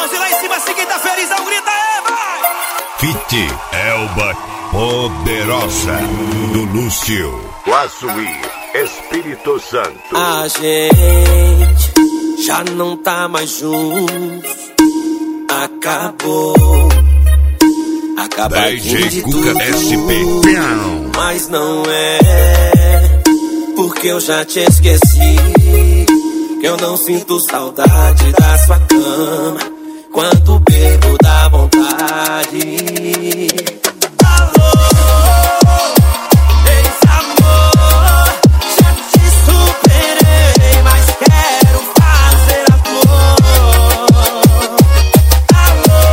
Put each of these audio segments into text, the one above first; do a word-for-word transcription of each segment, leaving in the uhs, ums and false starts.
mãozinhas lá em cima, se quem tá felizão, grita aí, vai! Fit Elba Poderosa do Lúcio. Guaçuí, Espírito Santo. A gente já não tá mais junto. Acabou. Acabadinho de tudo. S P. Mas não é porque eu já te esqueci, que eu não sinto saudade da sua cama. Quando bebo dá vontade. Alô, ex-amor, já te superei, mas quero fazer amor. Alô,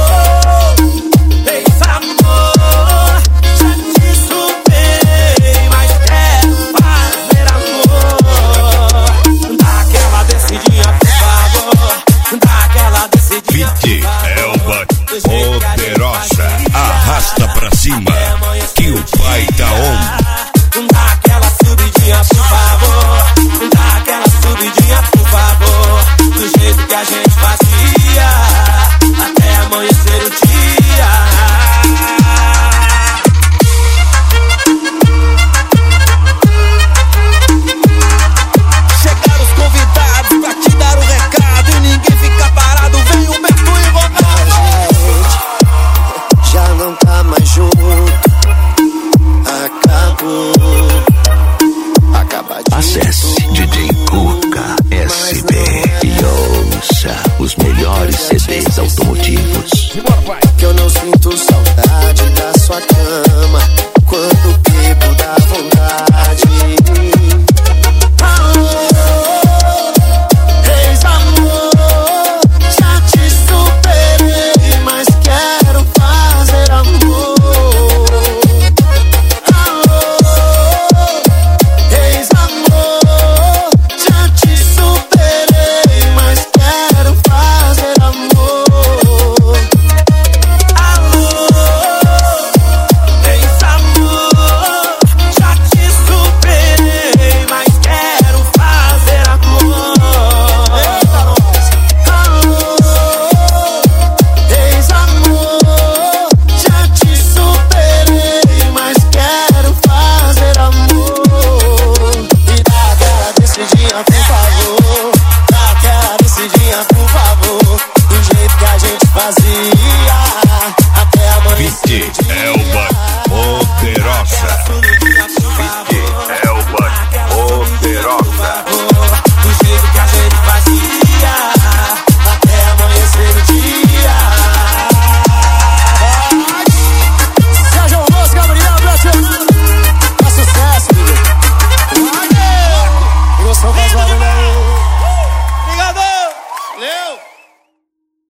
ex-amor, já te superei, mas quero fazer amor. Dá aquela descidinha, por favor. Dá aquela descidinha, por Fit Elba Poderosa. Arrasta pra cima que o pai tá on. Dá aquela subidinha, por favor. Dá aquela subidinha, por favor. Do jeito que a gente fazia, até amanhecer o dia. Chegaram os convidados pra te dar um recado e ninguém fica parado. Vem o Beto e Ronaldo. Já não tá mais junto. Acabou. Acabadinho. Acesse D J Cuca S B e ouça os melhores C Ds automotivos. Que eu não sinto saudade da sua cama. Quando bebo dá vontade. Ex-amor, já te superei, mas quero fazer amor. Ex-amor, já te superei, mas quero fazer amor. Alô, ex-amor, já te superei, mas quero fazer amor. Ex-amor, já te superei, mas quero fazer amor. E dá aquela descidinha, por favor. Dá aquela descidinha, por favor. Do jeito que a gente fazia, até amanhecer. Fit Elba Poderosa.